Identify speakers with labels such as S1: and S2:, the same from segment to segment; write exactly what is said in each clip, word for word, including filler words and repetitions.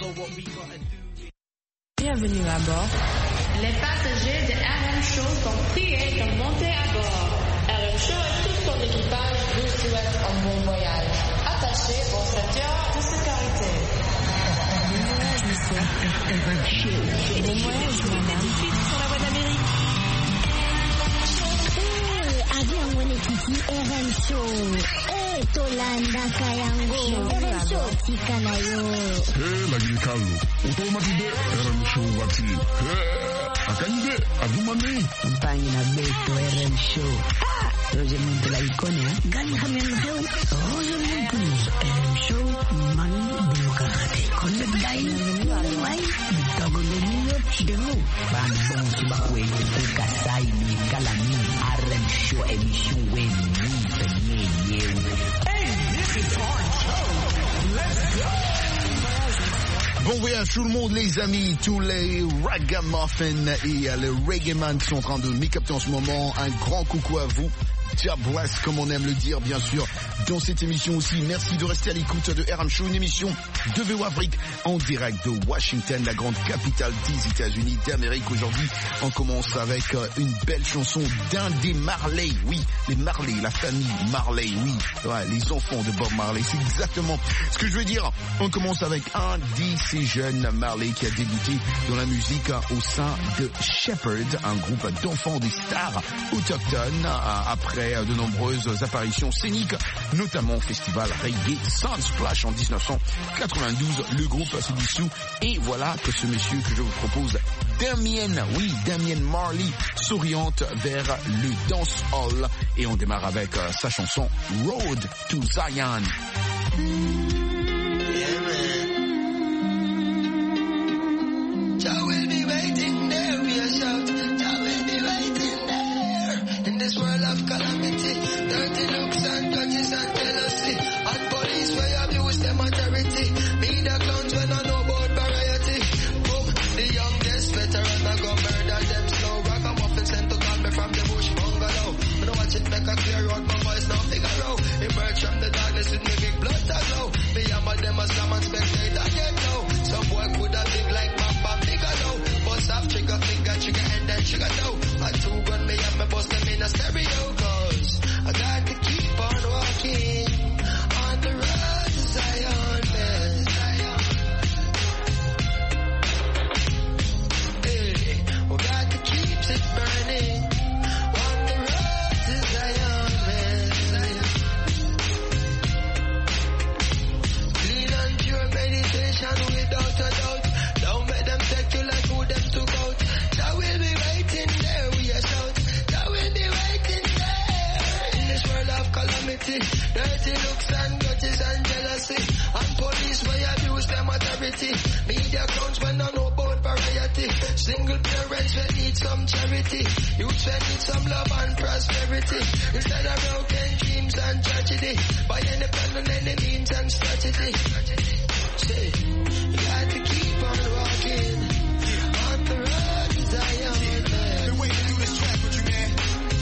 S1: Bienvenue à bord.
S2: Les passagers de R M Show sont priés de monter à bord. R M Show et tout son équipage vous souhaitent un bon voyage. Attachez vos ceintures de sécurité.
S1: Bon voyage, monsieur. Bon voyage, madame. Suite sur la voie d'Amérique.
S3: Eh, avion wenekiti R M Show. Eh, Tolanda Kayango. R M Show tikanayo.
S4: Eh, lagi kalu. Otomati de R M Show wati. Eh, akanje azumani.
S5: Mpani na beto R M Show. Ah, Roger Muntu la ikone ha. Gani hamen heu. Roger Muntu R M Show mani bulukate. Konde dai wai. Dogo le niyo chidero. Ban bon suba kwenu kasai ni kalami R M Show emission wenu penye yewe.
S4: Hey, this is our show. Let's go.
S6: Bon voyage tout le monde les amis, tous les ragamuffins et les reggaeman sont en train de m'écapter en ce moment. Un grand coucou à vous. Jah bless, comme on aime le dire, bien sûr, dans cette émission aussi. Merci de rester à l'écoute de R M Show, une émission de V O Afrique en direct de Washington, la grande capitale des États-Unis d'Amérique. Aujourd'hui, on commence avec une belle chanson d'un des Marley. Oui, les Marley, la famille Marley, oui, ouais, les enfants de Bob Marley. C'est exactement ce que je veux dire. On commence avec un de ces jeunes Marley qui a débuté dans la musique au sein de Shepherd, un groupe d'enfants des stars autochtones, après de nombreuses apparitions scéniques, notamment au festival Reggae Sunsplash en dix-neuf cent quatre-vingt-douze. Le groupe se dissout et voilà que ce monsieur que je vous propose, Damien, oui, Damien Marley, s'oriente vers le dancehall et on démarre avec euh, sa chanson Road to Zion.
S7: This world of calamity, dirty looks and grudges and jealousy, and police where abuse them authority, media clowns when I know about variety. Boom, the youngest veteran I go murder them slow. Ragamuffin sent to call me from the bush bungalow. When I watch it make a clear out, my voice now figure out. Emerge from the darkness with me big blood to glow. Me and my them as some and spectator get low. Some boy could have big like Mamba Bigelow. Bust off trigger finger, trigger and then trigger dough. I two gun me and me bust them in a stereo, cause I got to keep on walking on the road to Zion, man. Hey, we got to keep it burning on the road to Zion, man. Clean and pure meditation without a doubt. Don't make them take you like who them took out. That will be waiting there, we are shout. Calamity, dirty looks and grudges and jealousy, and police where abuse them authority, media clowns when I know about variety, single parents will need some charity, youths will need some love and prosperity, instead of broken dreams and tragedy, by any plan and any means and strategy. Say, you got to keep on walking on the road to Zion.
S8: Been waiting to do this track with you, man.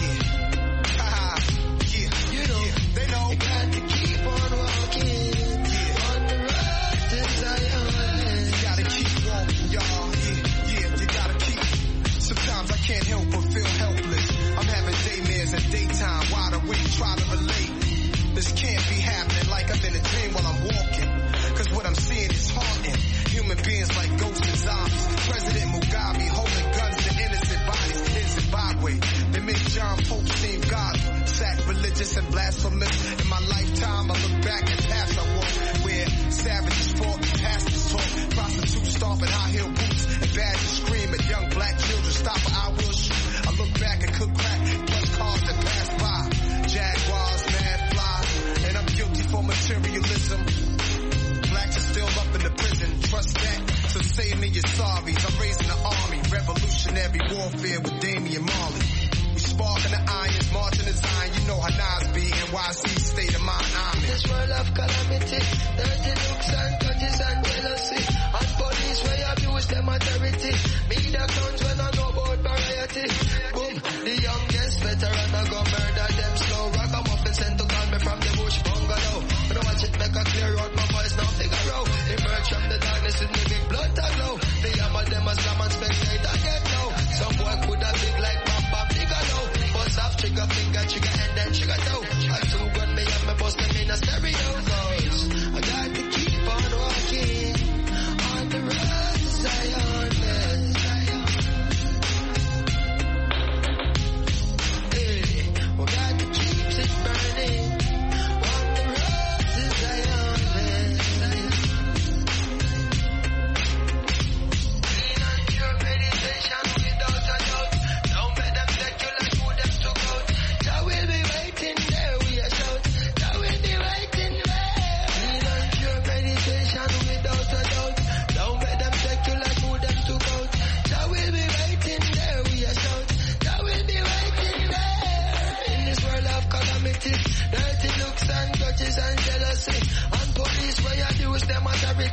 S7: They know. You got to keep on walking yeah. on the road to Zion.
S8: You gotta keep walking, y'all. Yeah, yeah, you gotta keep. Sometimes I can't help but feel helpless. I'm having daymares and daytime wide awake, try to relate. This can't be happening like I'm in a dream while I'm walking. Cause what I'm seeing is haunting. Human beings like ghosts and zombies. President Mugabe holding guns to innocent bodies in Zimbabwe. They make John Pope seem godly. Sacrilegious and blasphemous. In my lifetime, I look back at paths I walk where savages fought, pastors talk, prostitutes stomp in high heel boots, and badgers scream at young black children. Stop or I will shoot. I look back and cook crack, plus cars that pass by. Jaguars, mad flies, and I'm guilty for materialism. Blacks are still up in the prison, trust that. So say me your sorries. I'm raising the army, revolutionary warfare with Damian Marley. Sparking the irons, marching the Zion. You know how Nas be, N Y C state of mind. I'm in
S7: this world of calamity, dirty looks and grudges and jealousy, and police where abuse them authority, media clowns when I know about variety. Boom, the youngest veteran I go murder them slow. Ragamuffin sent to call me from the bush bungalow. When I watch it make a clear out, my voice now figure out. Emerge from the darkness with me big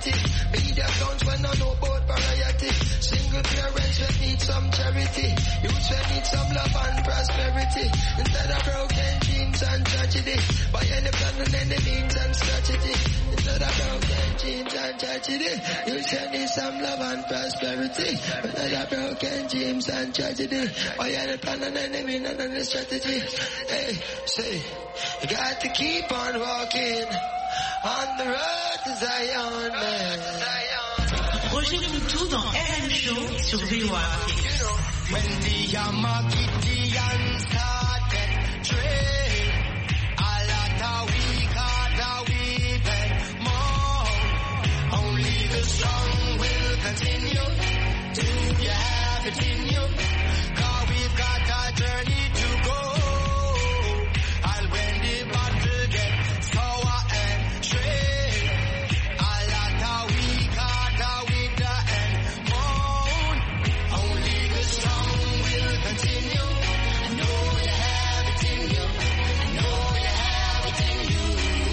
S7: majority. Media accounts when I know about variety. Single parents that need some charity. Youths that need some love and prosperity. Instead of broken dreams and tragedy. By any plan and any means and strategy. Instead of broken dreams and tragedy. Youths that need some love and prosperity. Instead of broken dreams and tragedy. By any plan and any means and any strategy. Hey, say, you got to keep on walking on the road to Zion, man.
S9: Roger Coutou dans R M Show sur V O A.
S7: When the Yamakitians started trade, a lot of we got a weeping more. Only the strong will continue. Do you have it in you? Cause we've got a journey to go. And when the battle gets sour and straight, a lot of we got a weak and moan. Only the strong will continue. I know you have it in you. I know you have it in you.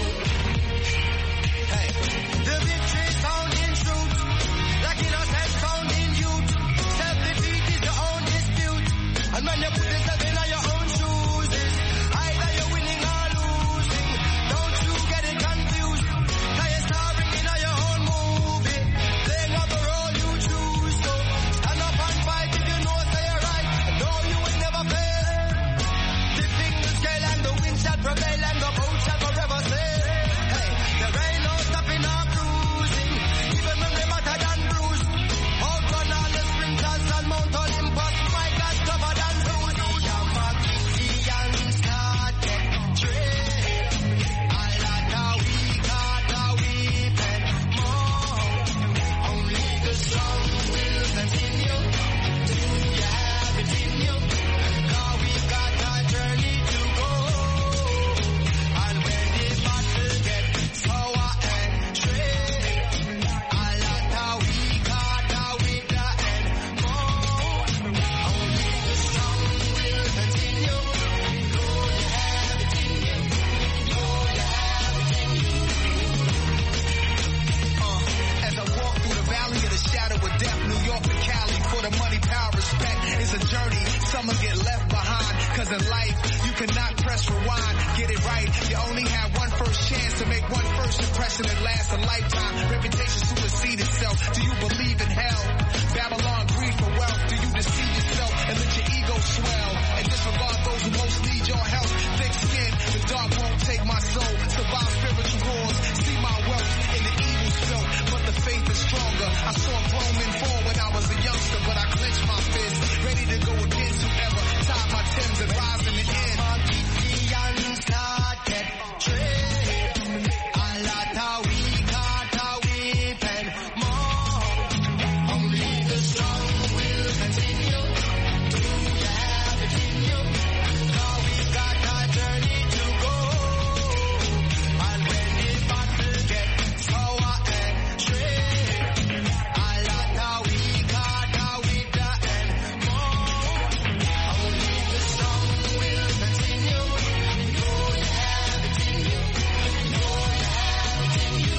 S7: Hey, the victory sound in truth, like innocence found in youth. Self-defeat is your own dispute. And when you put yourself in your own shoes, it's either you're winning or losing. Don't you get it confused. Now you're starring in your own movie, playing up the role you choose. So stand up and fight if you know say you're right. And know you will never fail. The fingers scale and the wind shall prevail and the boat shall forever sail. Hey, there ain't no stopping or cruising, even when they matter than bruised. Outrun all the sprinters and Mount Olympus. My God, covered and bruised. Yamakitians started trade. A lot of we got a weeping more. Only the strong will continue. Do you have it in you? Cause we've got a journey to go. And when the battle gets sour and straight, a lot of we got a weak and more. Only the strong will continue. Know you have it in you. Know you have it in you.
S8: Uh, as I walk through the valley of the shadow of death, New York to Cali, for the money, power, respect is a journey. Some will get left behind, cause in life, you cannot press rewind. Get it right, you only have one first chance to make one first impression that lasts a lifetime. Reputation supersedes itself. Do you believe in hell? Babylon, greed for wealth. Do you deceive yourself and let your ego swell? And disregard those who most need your help. Thick skin, the dark won't take my soul. Survive spiritual wars, see my wealth in the evil spilt. But the faith is stronger. I saw grown men fall when I was a youngster, but I clenched my fist, ready to go against whoever tied my Timbs and rise in the end.
S7: Yamakitians started trade. A lot of we got a weeping more. Only the strong will continue. Do you have it in you? Cause we've got a journey to go. And when the battle gets sour and straight, a lot of we got a weak and more. Only the strong will continue. Know you have it in you. Know you have it in you.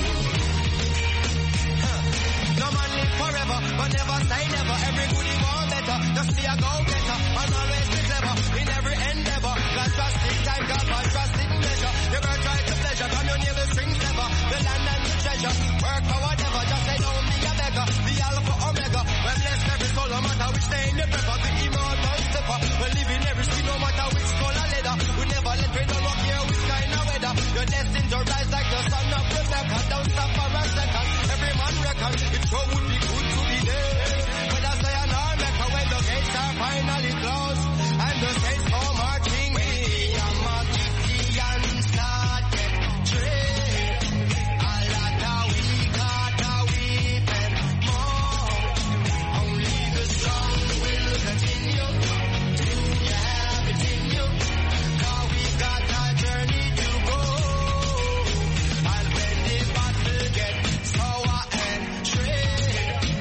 S7: No man live forever, but never say never. Every good you want better, just be a go-getter. And always be clever in every endeavor. God trust in time, God but trust in measure. You better try to pleasure, come you near the strings never. The land and the treasure, work for whatever. Just say don't be a beggar, the alpha omega. Well bless every soul, no matter which day in the prepper. The immortal stepper, we live in every street, no matter which color leather. We never let we don't walk here with kind of weather. You're destined to rise like the sun of Rebecca. Don't stop for a second, every man reckon. It sure would be good to be there. But I say an America when the gates are finally closed and the saints go marching in. Yamakitians started trade. A lot of we got a weeping more. Only the strong will continue. Do you have it in you? Cause we've got a journey to go. And when the battle gets sour and straight,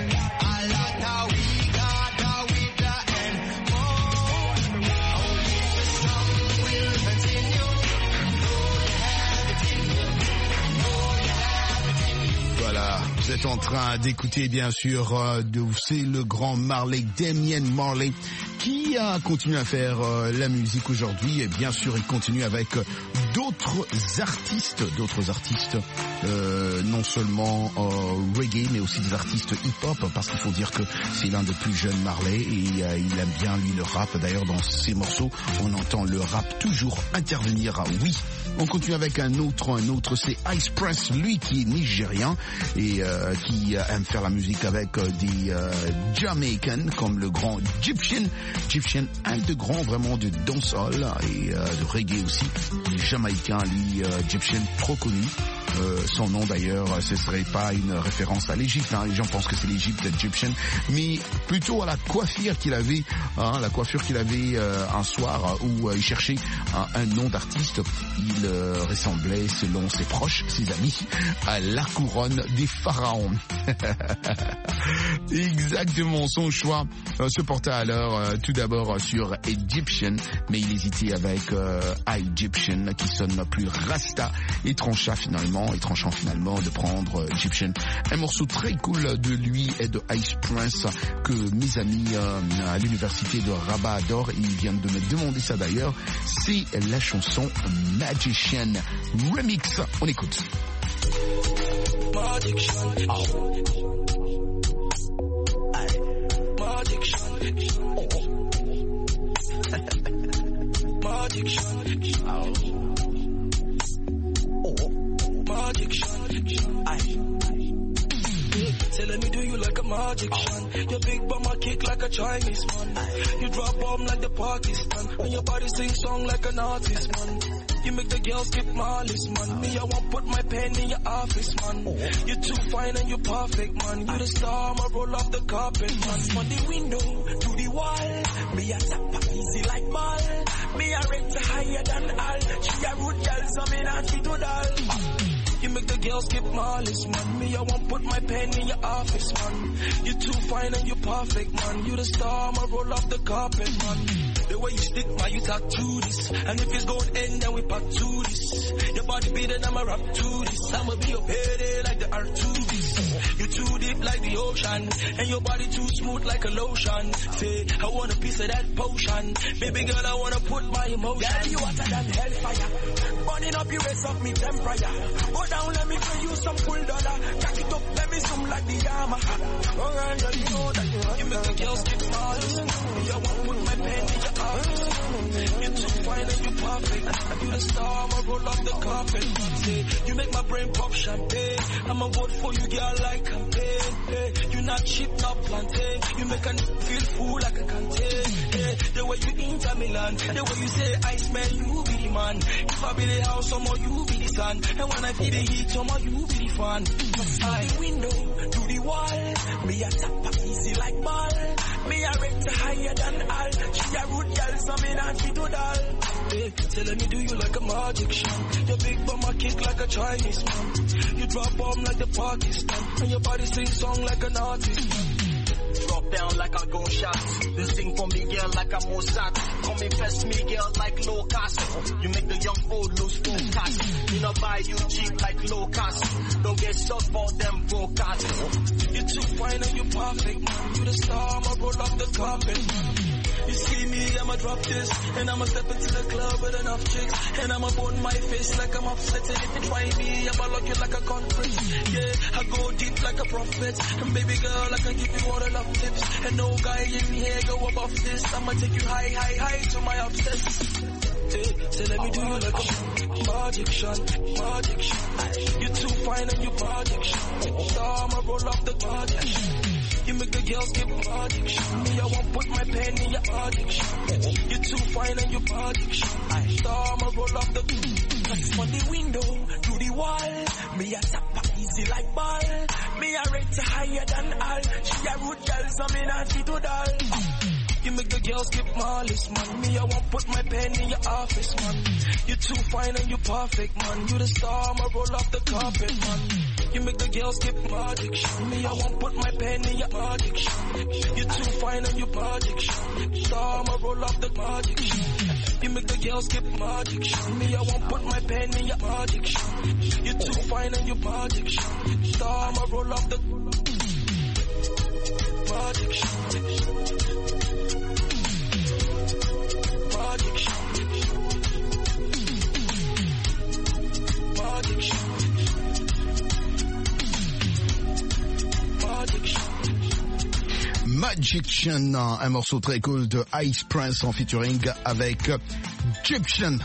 S6: Vous êtes en train d'écouter bien sûr, euh, de, c'est le grand Marley, Damian Marley, qui a continué à faire euh, la musique aujourd'hui et bien sûr il continue avec euh, d'autres artistes, d'autres artistes, euh, non seulement euh, reggae mais aussi des artistes hip-hop, parce qu'il faut dire que c'est l'un des plus jeunes Marley et euh, il aime bien lui le rap. D'ailleurs dans ses morceaux on entend le rap toujours intervenir. Oui, on continue avec un autre, un autre c'est Ice Prince, lui qui est nigérien et euh, qui aime faire la musique avec euh, des euh, Jamaicans comme le grand Egyptian, Egyptian, un de grands vraiment de dancehall et euh, de reggae aussi, les Jamaïcains, lui euh, Egyptian trop connu. Euh, son nom d'ailleurs, ce serait pas une référence à l'Égypte, hein. Les gens pensent que c'est l'Égypte Egyptian, mais plutôt à la coiffure qu'il avait, hein, la coiffure qu'il avait euh, un soir où euh, il cherchait un, un nom d'artiste. Il euh, ressemblait, selon ses proches, ses amis, à la couronne des pharaons. Exactement, son choix euh, se portait alors euh, tout d'abord sur Egyptian, mais il hésitait avec euh, Egyptian qui sonne plus rasta et trancha finalement, et tranchant finalement de prendre euh, Egyptian. Un morceau très cool de lui et de Ice Prince que mes amis euh, à l'université de Rabat adorent. Ils viennent de me demander ça d'ailleurs. C'est la chanson Magician Remix. On écoute.
S10: Magician. Oh. Magician. Magician. Oh. Magician. Aye. Telling me do you like a magician? Your big bum a kick like a Chinese man. You drop bomb like the Pakistan. And your body sing song like an artist, man. You make the girls skip malice, man. Me, I won't put my pen in your office, man. You're too fine and you're perfect, man. You the star, I'ma roll off the carpet, man. From the window to the wall, me a tap easy like ball. Me a rate higher than all. She a rude girl, so me not fit to doll. You make the girls skip malice, man. Me, I won't put my pen in your office, man. You're too fine and you're perfect, man. You the star, I'ma roll off the carpet, man. The way you stick, man, you tattoo this. And if it's gon' end, then we part to this. Your body beating, I'ma rap to this. I'ma be your payday like the Arturis. You too deep like the ocean. And your body too smooth like a lotion. Say, I want a piece of that potion. Baby girl, I wanna put my emotion. Girl, you hotter than hellfire. Burning up your waist off me temperature. Go down, let me pay you some full dollar. Jack it up, let me zoom like the Yamaha. Alright, girl, you know that you make the girls get malice. Me, I won't put my pen in your office. You're too fine and you're perfect. You the star, I'ma roll off the carpet. Say, you make my brain pop champagne. I'ma vote for you, girl, like campaign. Hey, you not cheap, not plantain. You make a feel full like a canteen. Hey, the way you enter Milan, the way you say I smell, you be the man. If I be the house, somehow you be the sun. And when I feel the heat, somehow you be the fan. I the window to the wall. Me a tap easy like ball. Me a rate higher than all. She a rude girl, so me not fit to doll. Hey, telling me do you like a magician? Your big bum a kick like a Chinese man. You drop bomb like the Pakistan. And your body sing song like an artist. Drop down like a gunshot. Then sing for me, girl, like a Mossad. Come infest me, girl, like low cost. You make the young old lose focus. You know buy you cheap like low cost. Don't get stuck for them broadcast. You're too fine and you're perfect, man. You the star, I'ma roll off the carpet. You see me, I'ma drop this. And I'ma step into the club with enough chicks. And I'ma burn my face like I'm upset. And if you try me, I'ma lock you like a conference. Yeah, I go deep like a prophet. And baby girl, I can give you all the love tips. And no guy in here go above this. I'ma take you high, high, high to my obsess. Hey, say let me do you like a magician, magician. You're too fine and you're magician. So I'ma roll off the magician. You make the girls get addiction. Me, I won't put my pen in your addiction. You're too fine and you're addiction. So I'ma roll off the from the window to the wall. Me a tap easy like ball. Me a rate higher than all. She a rude girl, so me not fit to doll. You make the girls skip my list, man. Me, I won't put my pen in your office, man. You too fine and you perfect, man. You the star, I'ma roll off the carpet, man. You make the girls skip my addiction. Me, I won't put my pen in your addiction. You too fine and you magic. Star, I'ma roll off the magic. You make the girls skip my addiction. Me, I won't put my pen in your addiction. You too fine and you magic. Star, I'ma roll off the magic.
S6: Magician, un morceau très cool de Ice Prince en featuring avec Egyptian.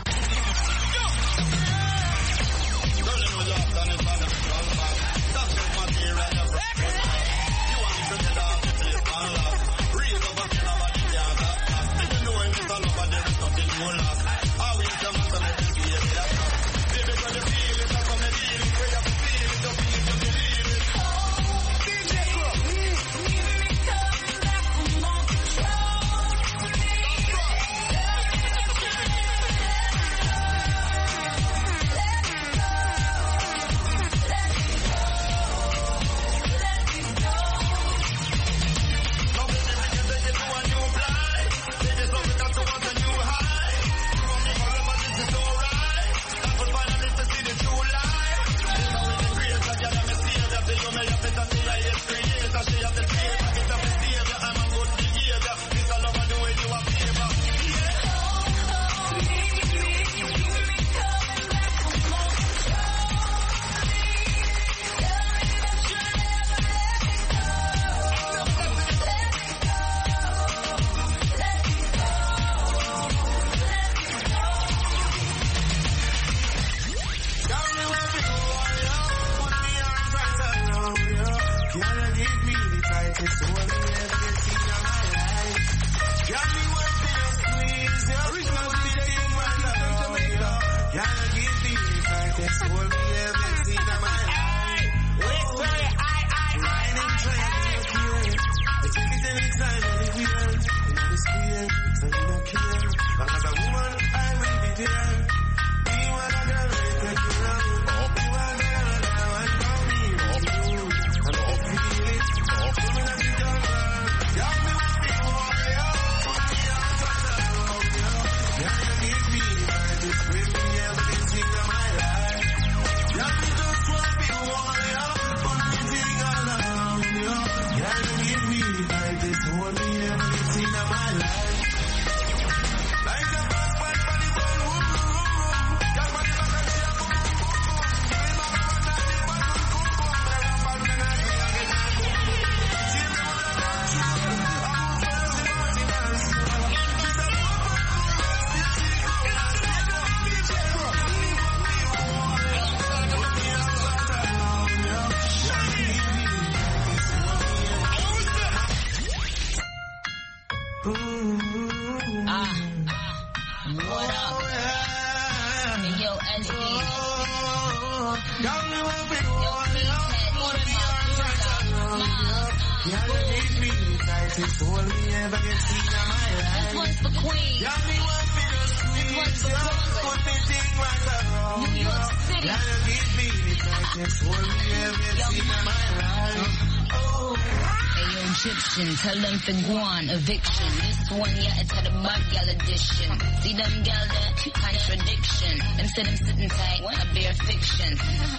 S11: Tell them to go on eviction. This one, yeah, it's had a bad gal edition. See them gal there? Contradiction. Them say them sitting tight, I bear fiction.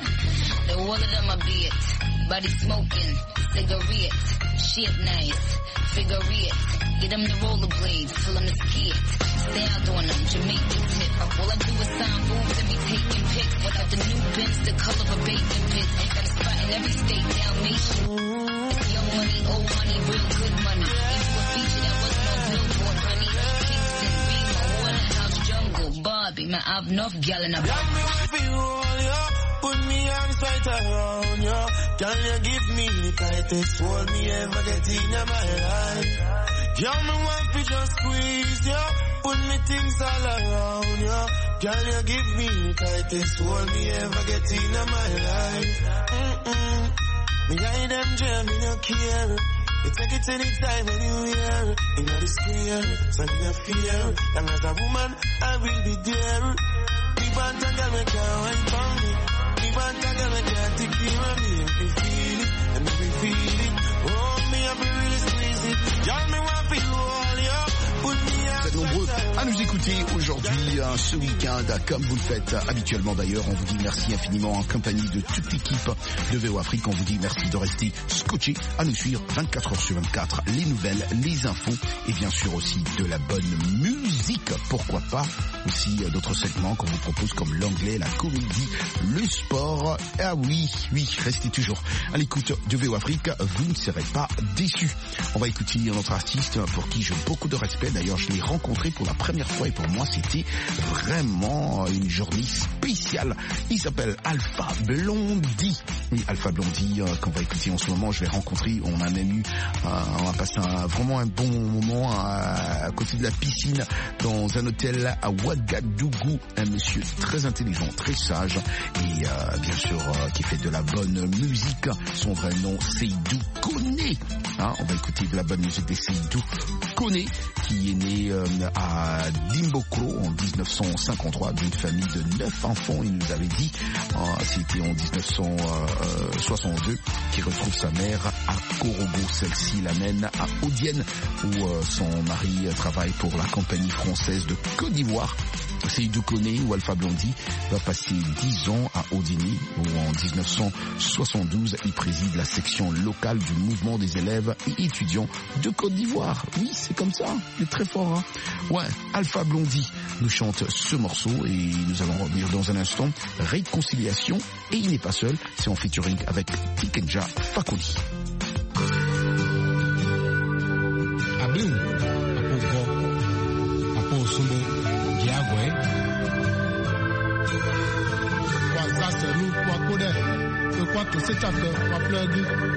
S11: The whole of them a beat. Body smoking, cigarette. Shit nice, figure it. Get them the rollerblades, tell them to ski it. Stay out on them, Jamaican tip. All I do is sign boobs and be taking pics. Without the new bins, the color of a bacon pit. Ain't got a spot in every state, Dalmatian. It's young money, old money, real good money. Into a feature that wasn't on Billboard, honey. Kingston, Beamer, Waterhouse, Jungle, Barbie. Man, I've enough gal in a bar.
S10: Put me arms right around you. Can you give me the tightest hold me ever get in my life? You me want to just squeeze you. Put me things all around you. Can you give me the tightest hold me ever get in my life? Mm-mm. Me hide them jam, me no care.
S12: You take it anytime, anywhere. In the square, so you fear. And as a woman, I will be there. People and girl, me can't wait for me. People and girl, me can't take care of me. If you feel it, and if you feel it, oh, me, I be really squeeze it. Y'all me want to feel all you. Put me
S6: Vous êtes nombreux à nous écouter aujourd'hui, hein, ce week-end, comme vous le faites habituellement d'ailleurs. On vous dit merci infiniment en compagnie de toute l'équipe de V O Afrique. On vous dit merci de rester scotché à nous suivre vingt-quatre heures sur vingt-quatre. Les nouvelles, les infos et bien sûr aussi de la bonne musique. Pourquoi pas aussi d'autres segments qu'on vous propose comme l'anglais, la comédie, le sport. Ah oui, oui, restez toujours à l'écoute de V O Afrique. Vous ne serez pas déçus. On va écouter notre artiste pour qui j'ai beaucoup de respect. D'ailleurs, je l'ai rencontré pour la première fois et pour moi, c'était vraiment une journée spéciale. Il s'appelle Alpha Blondy. Oui, Alpha Blondy, euh, qu'on va écouter en ce moment, je l'ai rencontré. On a même eu, euh, on a passé un, vraiment un bon moment à, à côté de la piscine dans un hôtel à Ouagadougou. Un monsieur très intelligent, très sage et euh, bien sûr euh, qui fait de la bonne musique. Son vrai nom, Seydou Koné. Hein, on va écouter de la bonne musique de Seydou Koné, qui est né euh, à Dimbokro en dix-neuf cent cinquante-trois d'une famille de neuf enfants. Il nous avait dit, euh, c'était en dix-neuf cent soixante-deux, qu'il retrouve sa mère à Korogo. Celle-ci l'amène à Odienne où euh, son mari travaille pour la compagnie française de Côte d'Ivoire. Seydou Koné ou Alpha Blondy va passer dix ans à Odini où en dix-neuf cent soixante-douze il préside la section locale du mouvement des élèves et étudiants de Côte d'Ivoire. Oui, c'est comme ça, il est très fort. Hein, ouais, Alpha Blondy nous chante ce morceau et nous allons revenir dans un instant. Réconciliation, et il n'est pas seul, c'est en featuring avec Tikenja Fakoli.
S13: Abim, Apo Apo Sumbo. Yahweh. Kwa sasa lu kwa kode, kwa to se chapter kwa plug.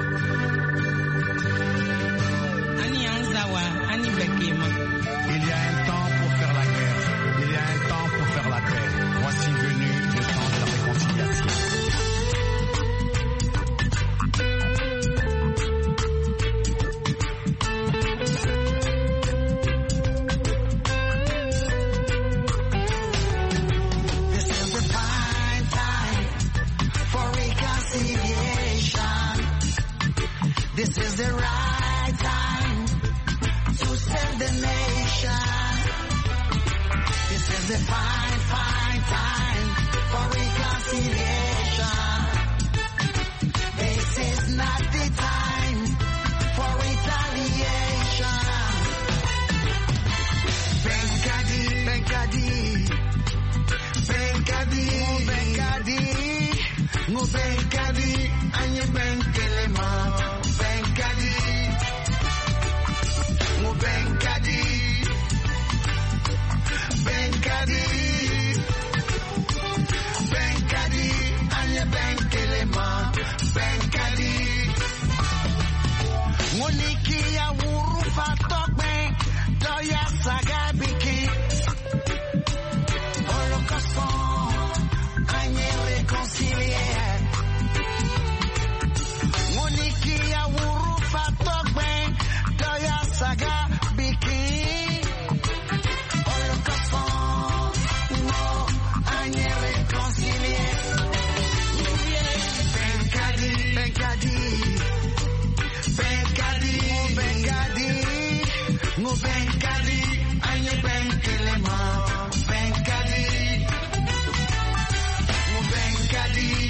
S14: Ani anzawa, ani bekema.
S15: Il y a un temps pour faire la guerre, il y a un temps pour faire la paix. Voici venu le temps de la réconciliation.
S7: This is the right time to save the nation. This is the fine, fine time for reconciliation. This is not the time for retaliation. Benkadi, Benkadi, Benkadi, Benkadi, Mo Benkadi, Anye Benkelema. Benkadi, mo Benkadi, Benkadi, Benkadi, anye Benkelema, Benkadi. Moniki ya wurufa tokbe, doya sagabiki. Holocaust, anye réconcilier. Moniki ya wurufa tokbe doya saga biki Holocaust no anye réconcilier. Benkadi, Benkadi, Benkadi, Benkadi, mo Benkadi, anye Benkelema, Benkadi, mo Benkadi.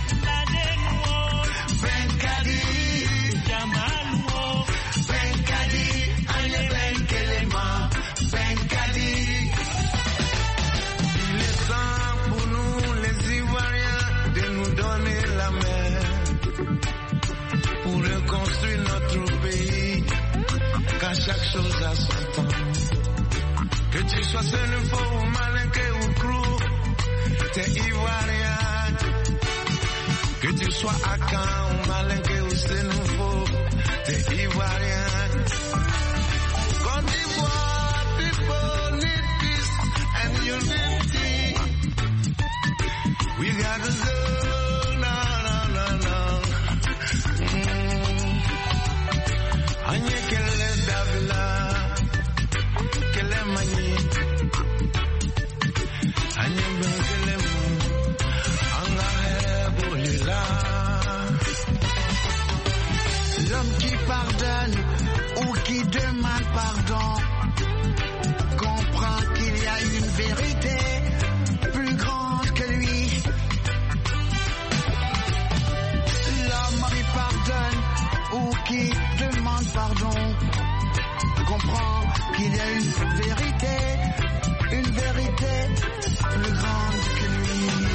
S7: Chaque chose à son temps. Que tu sois seul, faux ou malinqué ou crou, t'es ivoirien. Que tu sois à Caen ou malinqué ou c'est nouveau, t'es ivoirien. Côte d'Ivoire, people need peace and unity. We gotta go, no, no, no, no. Mm.
S16: L'homme qui pardonne ou qui demande pardon comprend qu'il y a une vérité plus grande que lui. L'homme qui pardonne ou qui demande pardon comprend qu'il y a une vérité, une vérité plus grande que lui.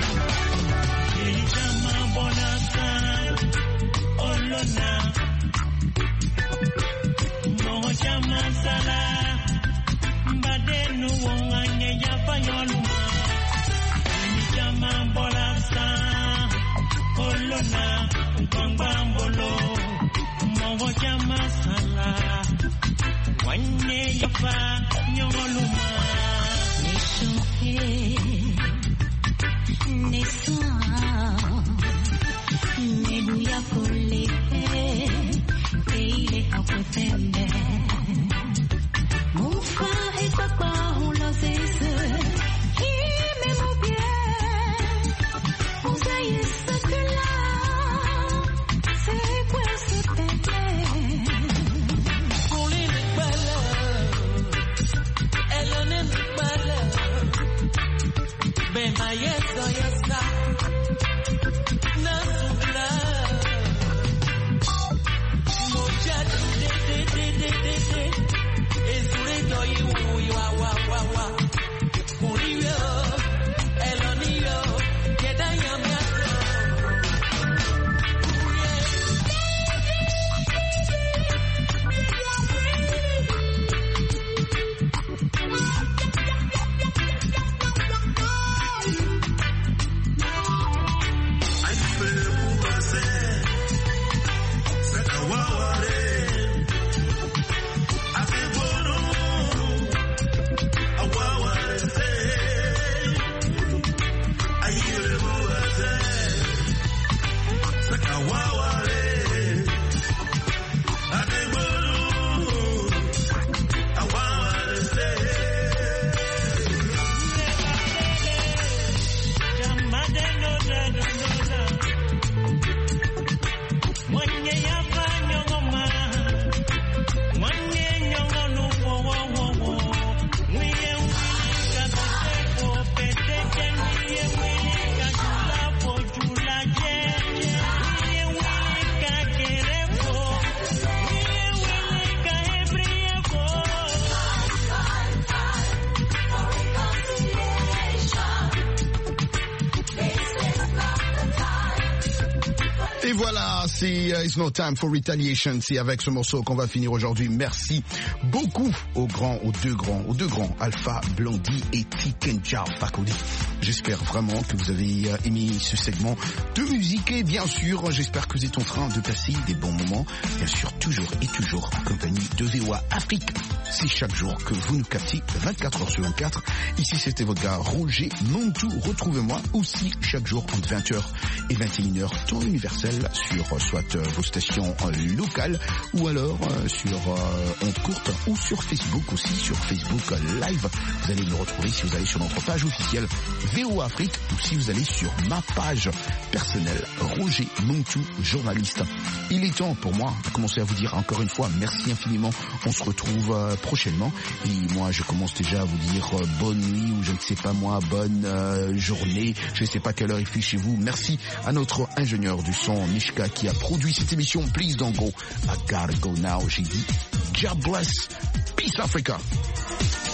S6: Et voilà, c'est uh, It's No Time for Retaliation. C'est avec ce morceau qu'on va finir aujourd'hui. Merci beaucoup aux grands, aux deux grands, aux deux grands, Alpha Blondy et Tikenja Fakoli. J'espère vraiment que vous avez uh, aimé ce segment de musique et bien sûr, j'espère que vous êtes en train de passer des bons moments. Bien sûr, toujours et toujours en compagnie de V O A Afrique. C'est chaque jour que vous nous captez vingt-quatre heures sur vingt-quatre. Ici, c'était votre gars Roger Montou. Retrouvez-moi aussi chaque jour entre vingt heures et vingt et une heures, temps universel sur euh, soit euh, vos stations euh, locales ou alors euh, sur euh, ondes courtes ou sur Facebook aussi, sur Facebook euh, Live. Vous allez me retrouver si vous allez sur notre page officielle V O A Afrique ou si vous allez sur ma page personnelle Roger Montou, journaliste. Il est temps pour moi de commencer à vous dire encore une fois merci infiniment. On se retrouve euh, prochainement et moi je commence déjà à vous dire euh, bonne nuit ou je ne sais pas moi, bonne euh, journée. Je ne sais pas quelle heure il fait chez vous. Merci à notre ingénieur du son Mishka qui a produit cette émission. Please don't go, I gotta go now. J'ai dit God bless, peace Africa.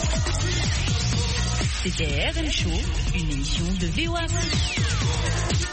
S17: C'était R M Show, une émission de V O A.